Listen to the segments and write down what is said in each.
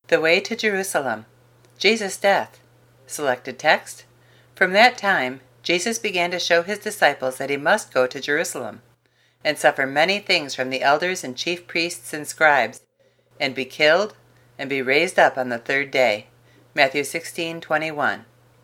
The way to Jerusalem. Jesus' death. Selected text. From that time, Jesus began to show his disciples that he must go to Jerusalem, and suffer many things from the elders and chief priests and scribes, and be killed, and be raised up on the third day. Matthew 16:21.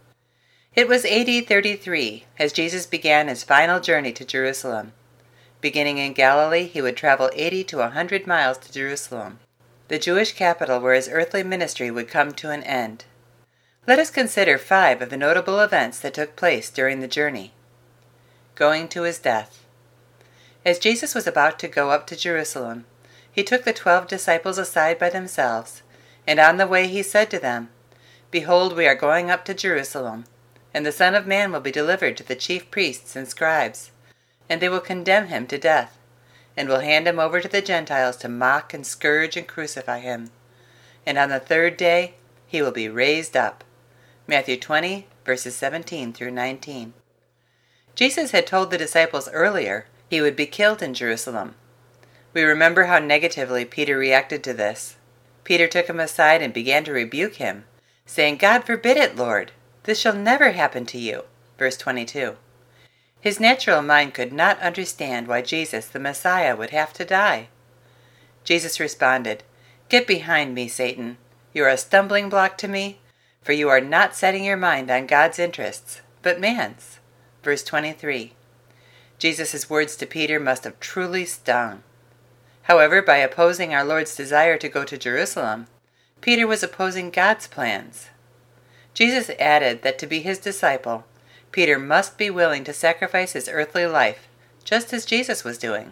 It was AD 33 as Jesus began his final journey to Jerusalem. Beginning in Galilee, he would travel 80 to 100 miles to Jerusalem, the Jewish capital where his earthly ministry would come to an end. Let us consider 5 of the notable events that took place during the journey. Going to his death. As Jesus was about to go up to Jerusalem, he took the 12 disciples aside by themselves, and on the way he said to them, "Behold, we are going up to Jerusalem, and the Son of Man will be delivered to the chief priests and scribes, and they will condemn him to death, and will hand him over to the Gentiles to mock and scourge and crucify him. And on the third day he will be raised up." Matthew 20, verses 17 through 19. Jesus had told the disciples earlier he would be killed in Jerusalem. We remember how negatively Peter reacted to this. Peter took him aside and began to rebuke him, saying, "God forbid it, Lord! This shall never happen to you." Verse 22. His natural mind could not understand why Jesus, the Messiah, would have to die. Jesus responded, "Get behind me, Satan. You are a stumbling block to me, for you are not setting your mind on God's interests, but man's." Verse 23. Jesus' words to Peter must have truly stung. However, by opposing our Lord's desire to go to Jerusalem, Peter was opposing God's plans. Jesus added that to be his disciple, Peter must be willing to sacrifice his earthly life, just as Jesus was doing.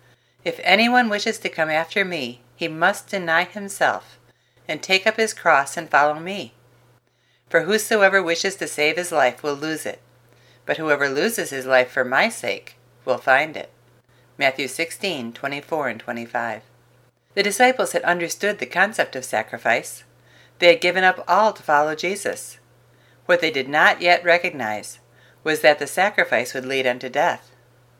"If anyone wishes to come after me, he must deny himself, and take up his cross and follow me. For whosoever wishes to save his life will lose it, but whoever loses his life for my sake will find it." Matthew 16:24 and 25. The disciples had understood the concept of sacrifice. They had given up all to follow Jesus. What they did not yet recognize was that the sacrifice would lead unto death.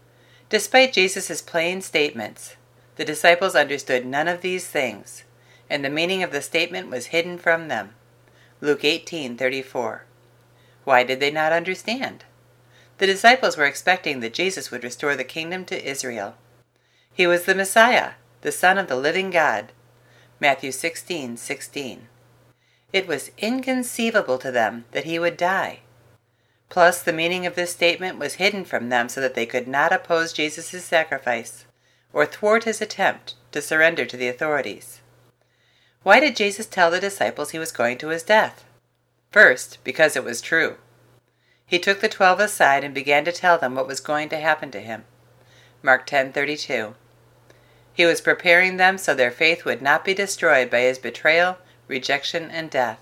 Despite Jesus' plain statements, the disciples understood none of these things, and the meaning of the statement was hidden from them. Luke 18:34. Why did they not understand? The disciples were expecting that Jesus would restore the kingdom to Israel. He was the Messiah, the Son of the living God. Matthew 16:16. It was inconceivable to them that he would die. Plus, the meaning of this statement was hidden from them so that they could not oppose Jesus' sacrifice or thwart his attempt to surrender to the authorities. Why did Jesus tell the disciples he was going to his death? First, because it was true. He took the 12 aside and began to tell them what was going to happen to him. Mark 10:32. He was preparing them so their faith would not be destroyed by his betrayal, rejection, and death.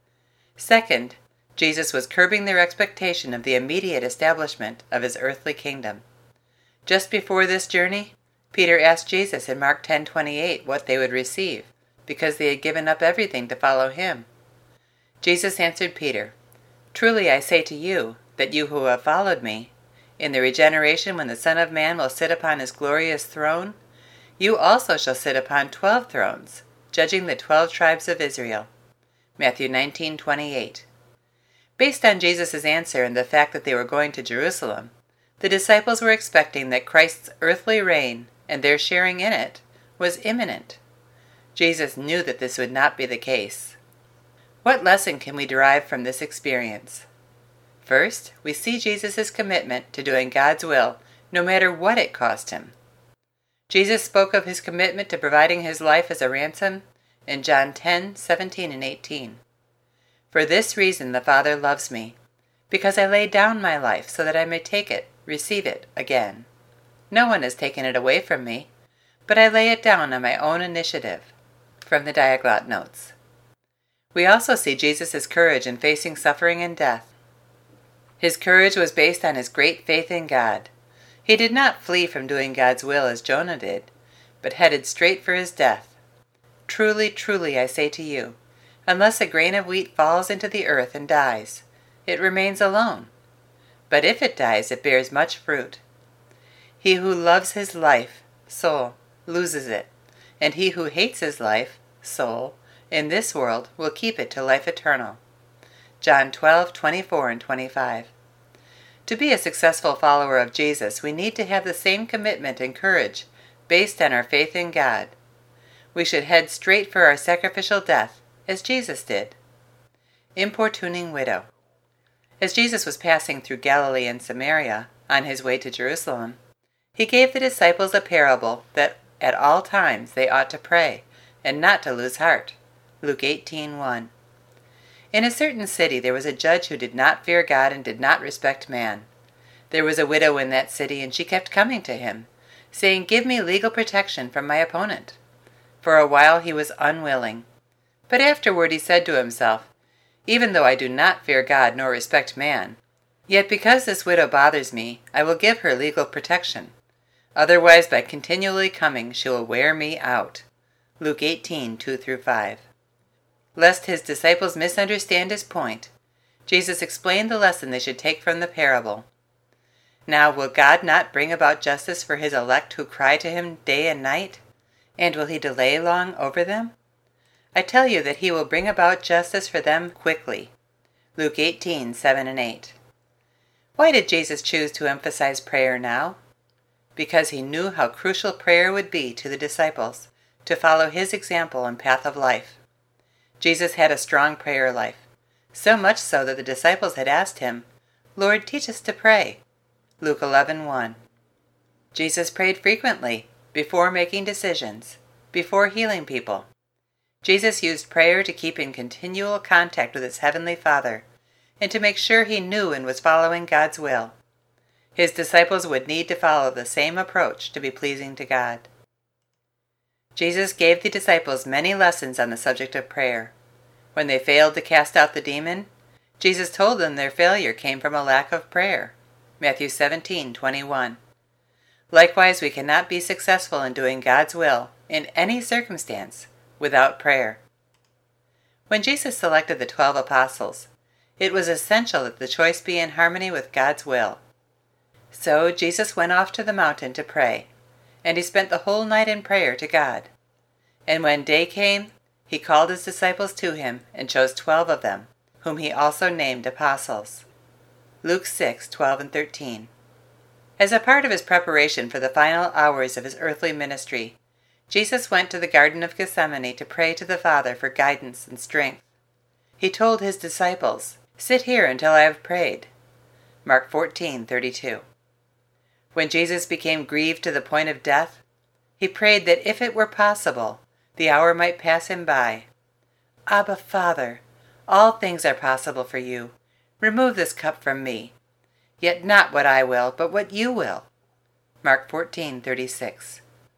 Second, Jesus was curbing their expectation of the immediate establishment of his earthly kingdom. Just before this journey, Peter asked Jesus in Mark 10:28 what they would receive, because they had given up everything to follow him. Jesus answered Peter, "Truly I say to you, that you who have followed me, in the regeneration when the Son of Man will sit upon his glorious throne, you also shall sit upon 12 thrones, judging the 12 tribes of Israel." Matthew 19:28. Based on Jesus' answer and the fact that they were going to Jerusalem, the disciples were expecting that Christ's earthly reign, and their sharing in it, was imminent. Jesus knew that this would not be the case. What lesson can we derive from this experience? First, we see Jesus' commitment to doing God's will, no matter what it cost him. Jesus spoke of his commitment to providing his life as a ransom in John 10:17 and 18. "For this reason the Father loves me, because I lay down my life so that I may take it, receive it again. No one has taken it away from me, but I lay it down on my own initiative." From the Diaglott Notes. We also see Jesus' courage in facing suffering and death. His courage was based on his great faith in God. He did not flee from doing God's will as Jonah did, but headed straight for his death. "Truly, truly, I say to you, unless a grain of wheat falls into the earth and dies, it remains alone. But if it dies, it bears much fruit. He who loves his life, soul, loses it, and he who hates his life, soul, in this world will keep it to life eternal. John 12:24 and 25. To be a successful follower of Jesus, we need to have the same commitment and courage based on our faith in God. We should head straight for our sacrificial death, as Jesus did. Importuning widow. As Jesus was passing through Galilee and Samaria, on his way to Jerusalem, he gave the disciples a parable that at all times they ought to pray, and not to lose heart. Luke 18:1. In a certain city there was a judge who did not fear God and did not respect man. There was a widow in that city, and she kept coming to him, saying, "Give me legal protection from my opponent." For a while he was unwilling. But afterward he said to himself, "Even though I do not fear God nor respect man, yet because this widow bothers me, I will give her legal protection. Otherwise, by continually coming, she will wear me out." Luke 18:2-5. Lest his disciples misunderstand his point, Jesus explained the lesson they should take from the parable. Now will God not bring about justice for his elect who cry to him day and night? And will he delay long over them? I tell you that he will bring about justice for them quickly. Luke 18:7 and 8. Why did Jesus choose to emphasize prayer now? Because he knew how crucial prayer would be to the disciples to follow his example and path of life. Jesus had a strong prayer life, so much so that the disciples had asked him, "Lord, teach us to pray." Luke 11:1. Jesus prayed frequently, before making decisions, before healing people. Jesus used prayer to keep in continual contact with his heavenly Father, and to make sure he knew and was following God's will. His disciples would need to follow the same approach to be pleasing to God. Jesus gave the disciples many lessons on the subject of prayer. When they failed to cast out the demon, Jesus told them their failure came from a lack of prayer. Matthew 17:21. Likewise, we cannot be successful in doing God's will in any circumstance without prayer. When Jesus selected the 12 apostles, it was essential that the choice be in harmony with God's will. So Jesus went off to the mountain to pray, and he spent the whole night in prayer to God. And when day came, he called his disciples to him and chose 12 of them, whom he also named apostles. Luke 6:12 and 13. As a part of his preparation for the final hours of his earthly ministry, Jesus went to the Garden of Gethsemane to pray to the Father for guidance and strength. He told his disciples, "Sit here until I have prayed." Mark 14:32. When Jesus became grieved to the point of death, he prayed that if it were possible, the hour might pass him by. "Abba, Father, all things are possible for you. Remove this cup from me. Yet not what I will, but what you will." Mark 14:36.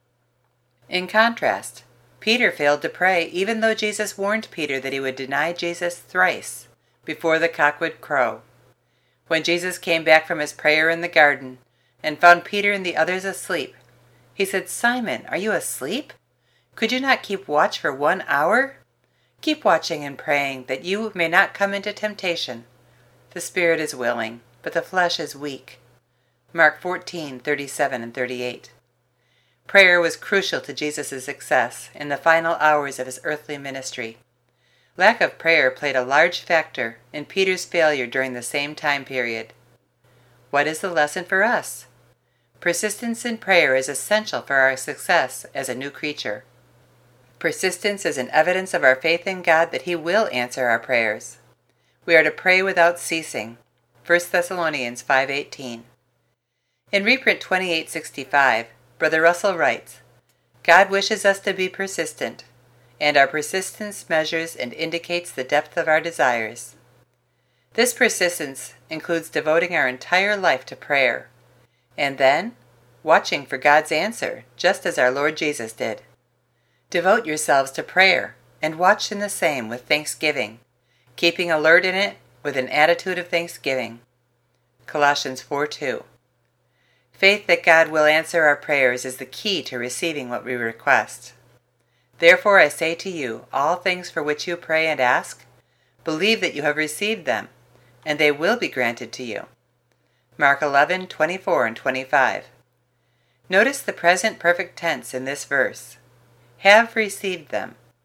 In contrast, Peter failed to pray even though Jesus warned Peter that he would deny Jesus thrice before the cock would crow. When Jesus came back from his prayer in the garden and found Peter and the others asleep, he said, "Simon, are you asleep? Could you not keep watch for 1 hour? Keep watching and praying that you may not come into temptation. The spirit is willing, but the flesh is weak." Mark 14:37 and 38. Prayer was crucial to Jesus' success in the final hours of his earthly ministry. Lack of prayer played a large factor in Peter's failure during the same time period. What is the lesson for us? Persistence in prayer is essential for our success as a new creature. Persistence is an evidence of our faith in God that he will answer our prayers. We are to pray without ceasing. 1 Thessalonians 5:18. In reprint 2865, Brother Russell writes, "God wishes us to be persistent, and our persistence measures and indicates the depth of our desires. This persistence includes devoting our entire life to prayer, and then watching for God's answer, just as our Lord Jesus did. Devote yourselves to prayer, and watch in the same with thanksgiving, keeping alert in it with an attitude of thanksgiving." Colossians 4:2. Faith that God will answer our prayers is the key to receiving what we request. Therefore I say to you, all things for which you pray and ask, believe that you have received them, and they will be granted to you. Mark 11:24 and 25. Notice the present perfect tense in this verse. Have received them.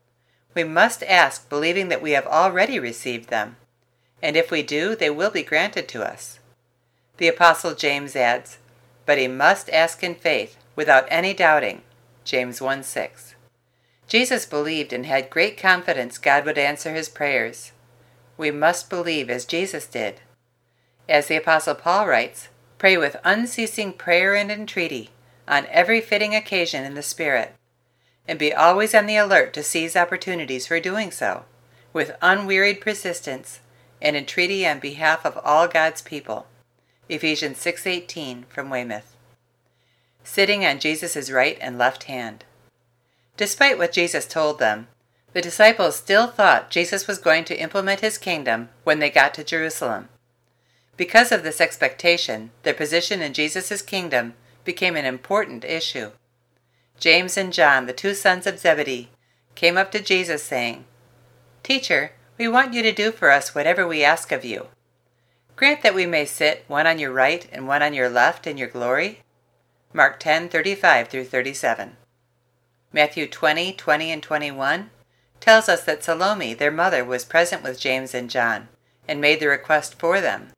We must ask believing that we have already received them, and if we do, they will be granted to us. The Apostle James adds, "But he must ask in faith, without any doubting." James 1:6. Jesus believed and had great confidence God would answer his prayers. We must believe as Jesus did. As the Apostle Paul writes, "Pray with unceasing prayer and entreaty, on every fitting occasion in the Spirit, and be always on the alert to seize opportunities for doing so, with unwearied persistence and entreaty on behalf of all God's people." Ephesians 6:18 from Weymouth. Sitting on Jesus' right and left hand. Despite what Jesus told them, the disciples still thought Jesus was going to implement his kingdom when they got to Jerusalem. Because of this expectation, their position in Jesus' kingdom became an important issue. James and John, the two sons of Zebedee, came up to Jesus saying, "Teacher, we want you to do for us whatever we ask of you. Grant that we may sit one on your right and one on your left in your glory." Mark 10:35-37. Matthew 20:20 and 21 tells us that Salome, their mother, was present with James and John and made the request for them.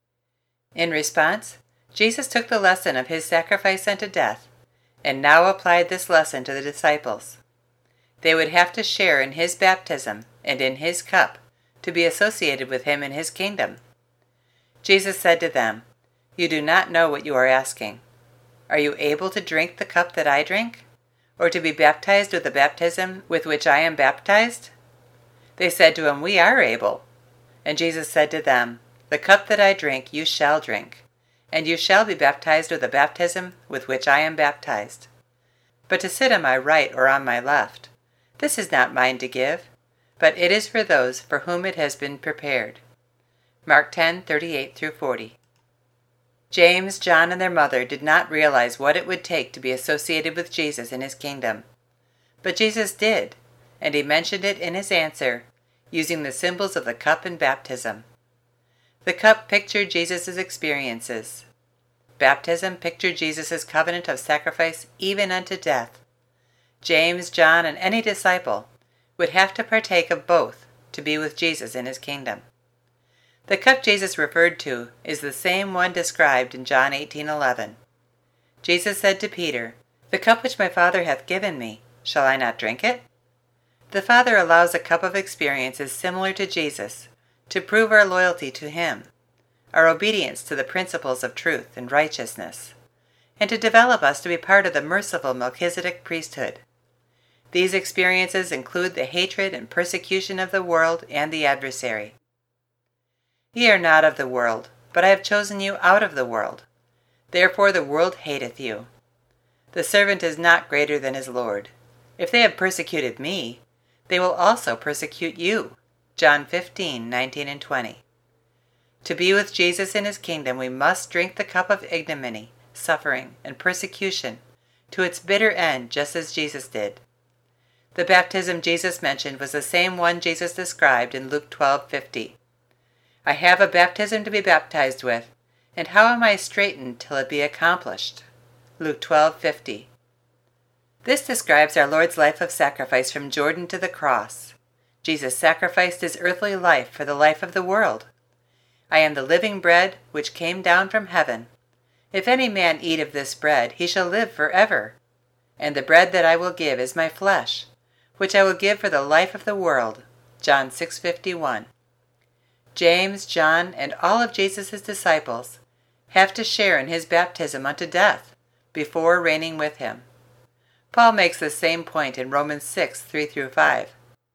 In response, Jesus took the lesson of his sacrifice unto death and now applied this lesson to the disciples. They would have to share in his baptism and in his cup to be associated with him in his kingdom. Jesus said to them, "You do not know what you are asking. Are you able to drink the cup that I drink, or to be baptized with the baptism with which I am baptized?" They said to him, "We are able." And Jesus said to them, "The cup that I drink you shall drink, and you shall be baptized with the baptism with which I am baptized. But to sit on my right or on my left, this is not mine to give, but it is for those for whom it has been prepared." Mark 10:38-40. James, John, and their mother did not realize what it would take to be associated with Jesus in his kingdom. But Jesus did, and he mentioned it in his answer, using the symbols of the cup and baptism. The cup pictured Jesus' experiences. Baptism pictured Jesus' covenant of sacrifice even unto death. James, John, and any disciple would have to partake of both to be with Jesus in his kingdom. The cup Jesus referred to is the same one described in John 18:11. Jesus said to Peter, "The cup which my Father hath given me, shall I not drink it?" The Father allows a cup of experiences similar to Jesus to prove our loyalty to him, our obedience to the principles of truth and righteousness, and to develop us to be part of the merciful Melchizedek priesthood. These experiences include the hatred and persecution of the world and the adversary. "Ye are not of the world, but I have chosen you out of the world. Therefore the world hateth you. The servant is not greater than his Lord. If they have persecuted me, they will also persecute you." John 15:19 and 20. To be with Jesus in his kingdom, we must drink the cup of ignominy, suffering, and persecution to its bitter end, just as Jesus did. The baptism Jesus mentioned was the same one Jesus described in Luke 12:50. "I have a baptism to be baptized with, and how am I straitened till it be accomplished?" Luke 12:50. This describes our Lord's life of sacrifice from Jordan to the cross. Jesus sacrificed his earthly life for the life of the world. "I am the living bread which came down from heaven. If any man eat of this bread, he shall live forever. And the bread that I will give is my flesh, which I will give for the life of the world." John 6:51. James, John, and all of Jesus' disciples have to share in his baptism unto death before reigning with him. Paul makes the same point in Romans 6:3-5.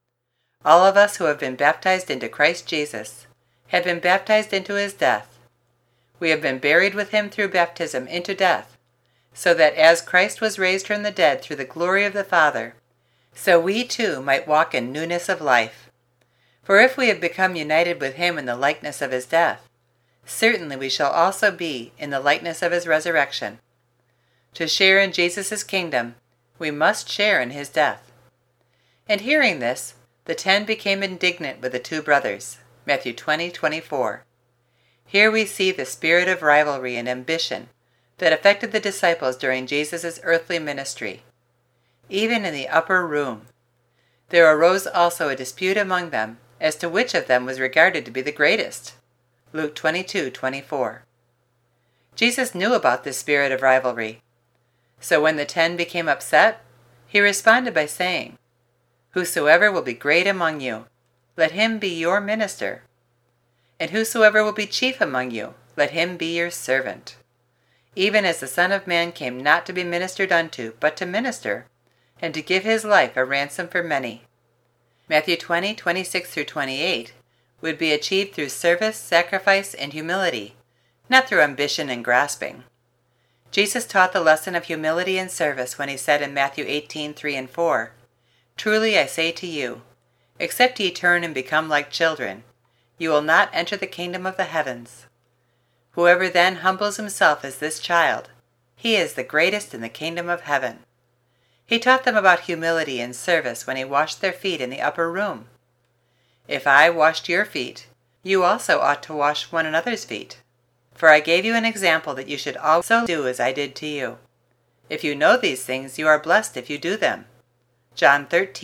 All of us who have been baptized into Christ Jesus have been baptized into his death. We have been buried with him through baptism into death, so that as Christ was raised from the dead through the glory of the Father, so we too might walk in newness of life. For if we have become united with him in the likeness of his death, certainly we shall also be in the likeness of his resurrection. To share in Jesus' kingdom, we must share in his death. And hearing this, the 10 became indignant with the 2 brothers. Matthew 20:24. Here we see the spirit of rivalry and ambition that affected the disciples during Jesus' earthly ministry. Even in the upper room, There arose also a dispute among them as to which of them was regarded to be the greatest. Luke 22:24. Jesus knew about this spirit of rivalry. So when the 10 became upset, he responded by saying, "Whosoever will be great among you, let him be your minister. And whosoever will be chief among you, let him be your servant. Even as the Son of Man came not to be ministered unto, but to minister, and to give his life a ransom for many." Matthew 20:26-28 would be achieved through service, sacrifice, and humility, not through ambition and grasping. Jesus taught the lesson of humility and service when he said in Matthew 18:3-4, "Truly I say to you, except ye turn and become like children, you will not enter the kingdom of the heavens. Whoever then humbles himself as this child, he is the greatest in the kingdom of heaven." He taught them about humility and service when he washed their feet in the upper room. "If I washed your feet, you also ought to wash one another's feet. For I gave you an example that you should also do as I did to you. If you know these things, you are blessed if you do them." John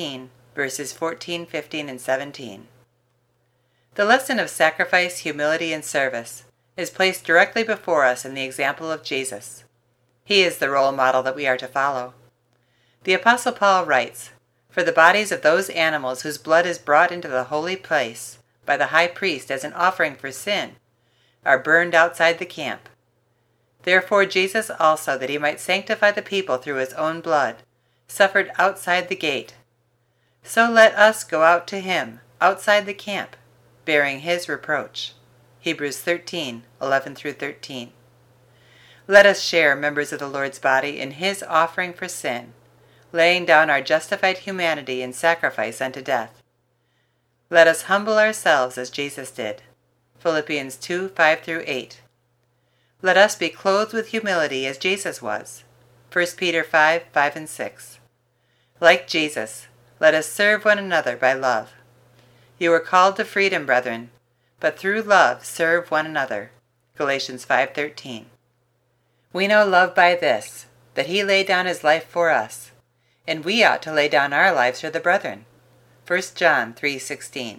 13:14, 15, and 17. The lesson of sacrifice, humility, and service is placed directly before us in the example of Jesus. He is the role model that we are to follow. The Apostle Paul writes, "For the bodies of those animals whose blood is brought into the holy place by the high priest as an offering for sin, are burned outside the camp. Therefore Jesus also, that he might sanctify the people through his own blood, suffered outside the gate. So let us go out to him, outside the camp, bearing his reproach." Hebrews 13:11-13. Let us share, members of the Lord's body, in his offering for sin, laying down our justified humanity in sacrifice unto death. Let us humble ourselves as Jesus did. Philippians 2:5-8. Let us be clothed with humility as Jesus was. 1 Peter 5:5-6. Like Jesus, let us serve one another by love. You are called to freedom, brethren, but through love serve one another. Galatians 5:13. We know love by this, that he laid down his life for us, and we ought to lay down our lives for the brethren. 1 John 3:16.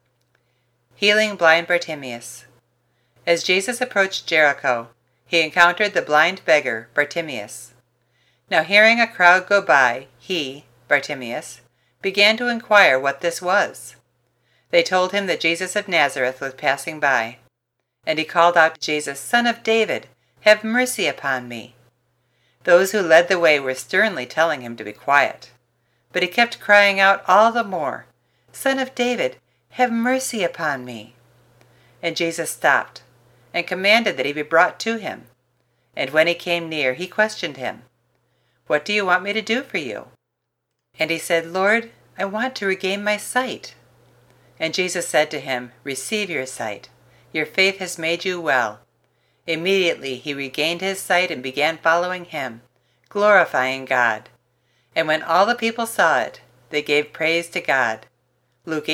Healing blind Bartimaeus. As Jesus approached Jericho, he encountered the blind beggar Bartimaeus. Now hearing a crowd go by, he, Bartimaeus, began to inquire what this was. They told him that Jesus of Nazareth was passing by, and he called out to Jesus, "Son of David, have mercy upon me." Those who led the way were sternly telling him to be quiet, but he kept crying out all the more, "Son of David, have mercy upon me." And Jesus stopped and commanded that he be brought to him. And when he came near, he questioned him, "What do you want me to do for you?" And he said, "Lord, I want to regain my sight." And Jesus said to him, "Receive your sight. Your faith has made you well." Immediately he regained his sight and began following him, glorifying God. And when all the people saw it, they gave praise to God. Luke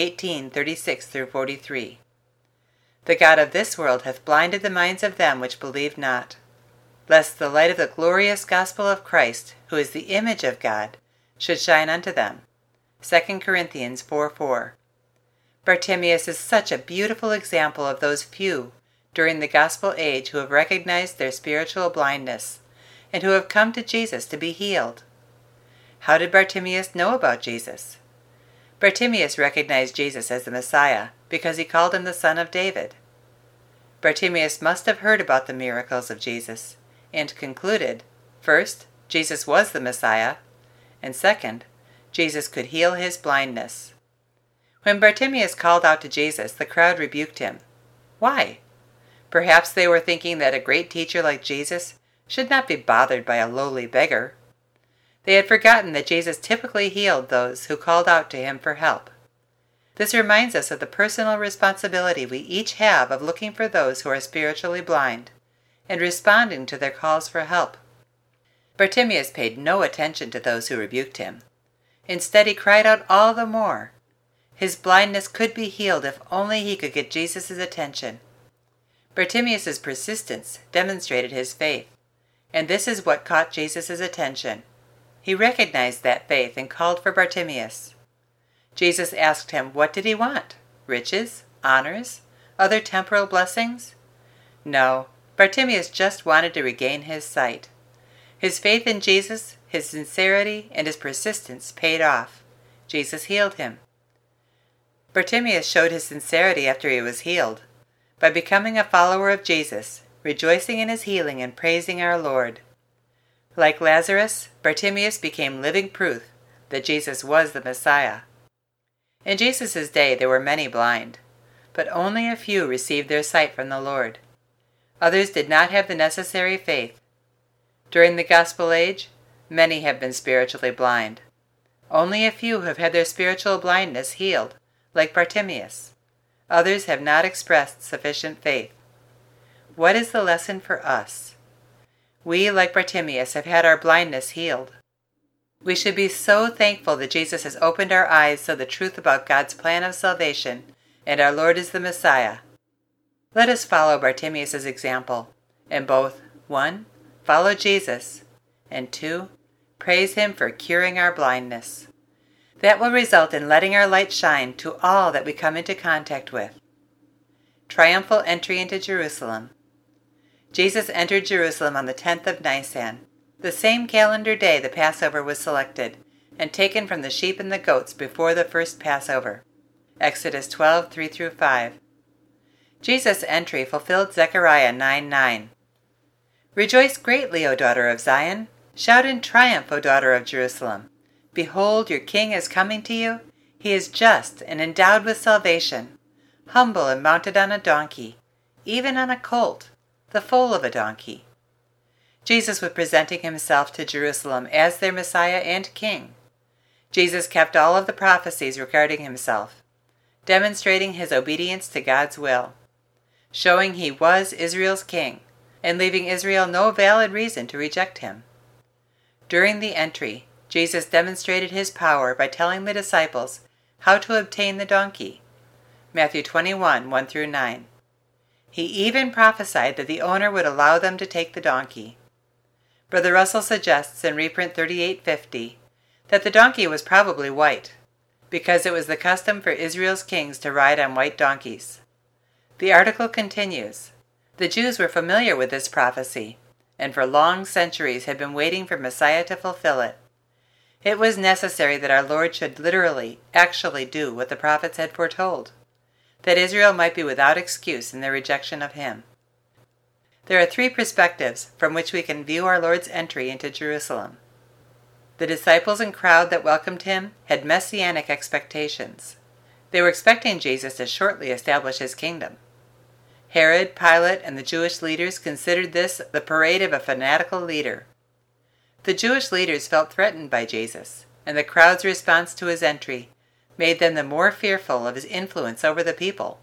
18:36-43. The God of this world hath blinded the minds of them which believe not, lest the light of the glorious gospel of Christ, who is the image of God, should shine unto them. 2 Corinthians 4:4. Bartimaeus is such a beautiful example of those few during the gospel age who have recognized their spiritual blindness and who have come to Jesus to be healed. How did Bartimaeus know about Jesus? Bartimaeus recognized Jesus as the Messiah because he called him the Son of David. Bartimaeus must have heard about the miracles of Jesus and concluded, first, Jesus was the Messiah, and second, Jesus could heal his blindness. When Bartimaeus called out to Jesus, the crowd rebuked him. Why? Perhaps they were thinking that a great teacher like Jesus should not be bothered by a lowly beggar. They had forgotten that Jesus typically healed those who called out to him for help. This reminds us of the personal responsibility we each have of looking for those who are spiritually blind and responding to their calls for help. Bartimaeus paid no attention to those who rebuked him. Instead, he cried out all the more. His blindness could be healed if only he could get Jesus' attention. Bartimaeus' persistence demonstrated his faith, and this is what caught Jesus' attention. He recognized that faith and called for Bartimaeus. Jesus asked him, what did he want? Riches? Honors? Other temporal blessings? No, Bartimaeus just wanted to regain his sight. His faith in Jesus, his sincerity, and his persistence paid off. Jesus healed him. Bartimaeus showed his sincerity after he was healed, by becoming a follower of Jesus, rejoicing in his healing and praising our Lord. Like Lazarus, Bartimaeus became living proof that Jesus was the Messiah. In Jesus' day there were many blind, but only a few received their sight from the Lord. Others did not have the necessary faith. During the gospel age, many have been spiritually blind. Only a few have had their spiritual blindness healed, like Bartimaeus. Others have not expressed sufficient faith. What is the lesson for us? We, like Bartimaeus, have had our blindness healed. We should be so thankful that Jesus has opened our eyes to the truth about God's plan of salvation, and our Lord is the Messiah. Let us follow Bartimaeus' example, and both 1. Follow Jesus, and 2. Praise Him for curing our blindness. That will result in letting our light shine to all that we come into contact with. Triumphal entry into Jerusalem. Jesus entered Jerusalem on the 10th of Nisan, the same calendar day the Passover was selected, and taken from the sheep and the goats before the first Passover. Exodus 12:3-5. Jesus' entry fulfilled Zechariah 9:9. Rejoice greatly, O daughter of Zion. Shout in triumph, O daughter of Jerusalem. Behold, your king is coming to you. He is just and endowed with salvation, humble and mounted on a donkey, even on a colt, the foal of a donkey. Jesus was presenting himself to Jerusalem as their Messiah and King. Jesus kept all of the prophecies regarding himself, demonstrating his obedience to God's will, showing he was Israel's king, and leaving Israel no valid reason to reject him. During the entry, Jesus demonstrated his power by telling the disciples how to obtain the donkey. Matthew 21:1-9. He even prophesied that the owner would allow them to take the donkey. Brother Russell suggests in reprint 3850 that the donkey was probably white, because it was the custom for Israel's kings to ride on white donkeys. The article continues, the Jews were familiar with this prophecy, and for long centuries had been waiting for Messiah to fulfill it. It was necessary that our Lord should literally, actually do what the prophets had foretold, that Israel might be without excuse in their rejection of him. There are 3 perspectives from which we can view our Lord's entry into Jerusalem. The disciples and crowd that welcomed him had messianic expectations. They were expecting Jesus to shortly establish his kingdom. Herod, Pilate, and the Jewish leaders considered this the parade of a fanatical leader. The Jewish leaders felt threatened by Jesus, and the crowd's response to his entry made them the more fearful of his influence over the people.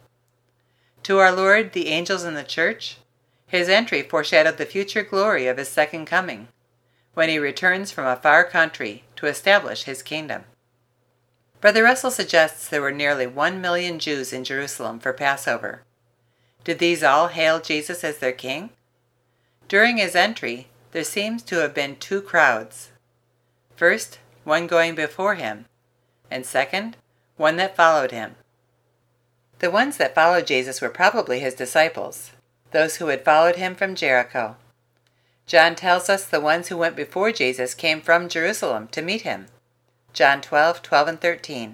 To our Lord, the angels, and the church, his entry foreshadowed the future glory of his second coming, when he returns from a far country to establish his kingdom. Brother Russell suggests there were nearly 1 million Jews in Jerusalem for Passover. Did these all hail Jesus as their king? During his entry, there seems to have been 2 crowds. First, one going before him, and second, one that followed him. The ones that followed Jesus were probably his disciples, those who had followed him from Jericho. John tells us the ones who went before Jesus came from Jerusalem to meet him. John 12:12-13.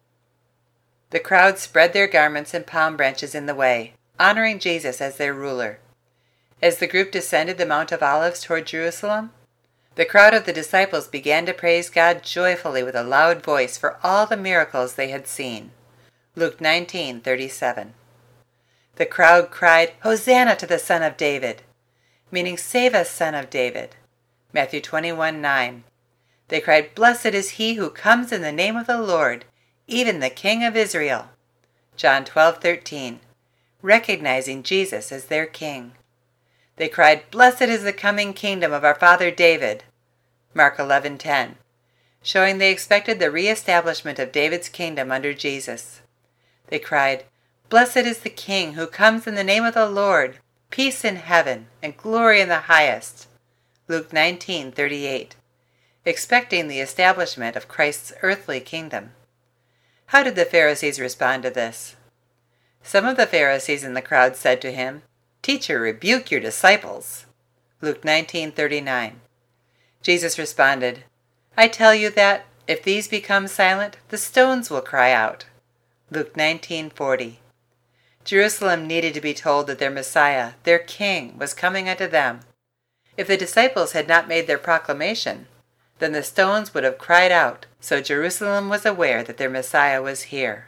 The crowd spread their garments and palm branches in the way, honoring Jesus as their ruler. As the group descended the Mount of Olives toward Jerusalem, the crowd of the disciples began to praise God joyfully with a loud voice for all the miracles they had seen. Luke 19:37. The crowd cried, "Hosanna to the Son of David," meaning "Save us, Son of David." Matthew 21:9. They cried, "Blessed is he who comes in the name of the Lord, even the King of Israel." John 12:13, recognizing Jesus as their king. They cried, "Blessed is the coming kingdom of our father David." Mark 11:10, showing they expected the re-establishment of David's kingdom under Jesus. They cried, "Blessed is the King who comes in the name of the Lord, peace in heaven and glory in the highest." Luke 19:38, expecting the establishment of Christ's earthly kingdom. How did the Pharisees respond to this? Some of the Pharisees in the crowd said to him, "Teacher, rebuke your disciples." Luke 19:39. Jesus responded, "I tell you that, if these become silent, the stones will cry out." Luke 19:40. Jerusalem needed to be told that their Messiah, their King, was coming unto them. If the disciples had not made their proclamation, then the stones would have cried out, so Jerusalem was aware that their Messiah was here.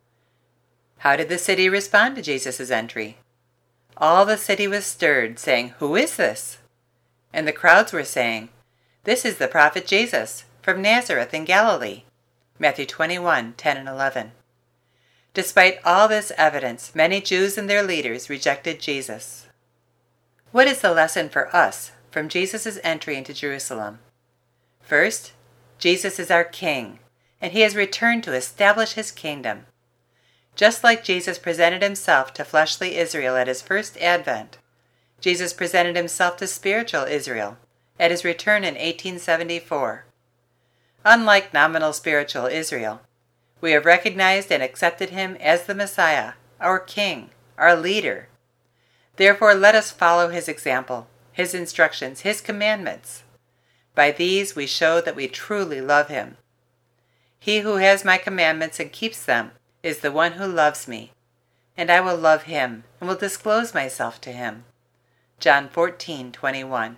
How did the city respond to Jesus' entry? All the city was stirred, saying, "Who is this?" And the crowds were saying, "This is the prophet Jesus, from Nazareth in Galilee." Matthew 21:10 and 11. Despite all this evidence, many Jews and their leaders rejected Jesus. What is the lesson for us from Jesus' entry into Jerusalem? First, Jesus is our King, and he has returned to establish his kingdom. Just like Jesus presented himself to fleshly Israel at his first advent, Jesus presented himself to spiritual Israel at his return in 1874. Unlike nominal spiritual Israel, we have recognized and accepted him as the Messiah, our King, our leader. Therefore, let us follow his example, his instructions, his commandments. By these we show that we truly love him. He who has my commandments and keeps them is the one who loves me, and I will love him and will disclose myself to him. John 14:21.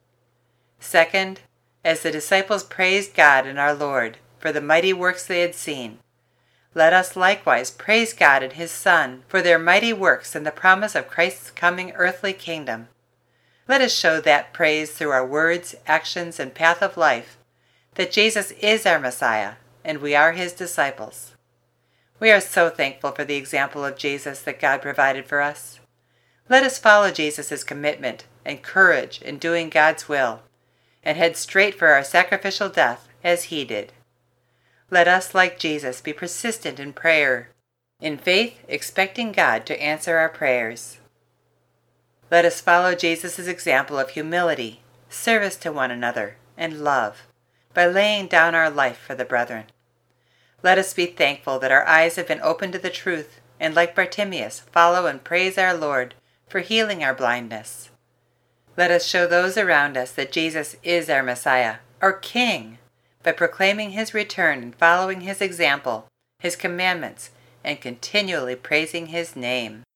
Second, as the disciples praised God and our Lord for the mighty works they had seen, let us likewise praise God and his Son for their mighty works and the promise of Christ's coming earthly kingdom. Let us show that praise through our words, actions, and path of life, that Jesus is our Messiah and we are his disciples. We are so thankful for the example of Jesus that God provided for us. Let us follow Jesus' commitment and courage in doing God's will, and head straight for our sacrificial death as he did. Let us, like Jesus, be persistent in prayer, in faith expecting God to answer our prayers. Let us follow Jesus' example of humility, service to one another, and love, by laying down our life for the brethren. Let us be thankful that our eyes have been opened to the truth, and like Bartimaeus, follow and praise our Lord for healing our blindness. Let us show those around us that Jesus is our Messiah, our King, by proclaiming his return and following his example, his commandments, and continually praising his name.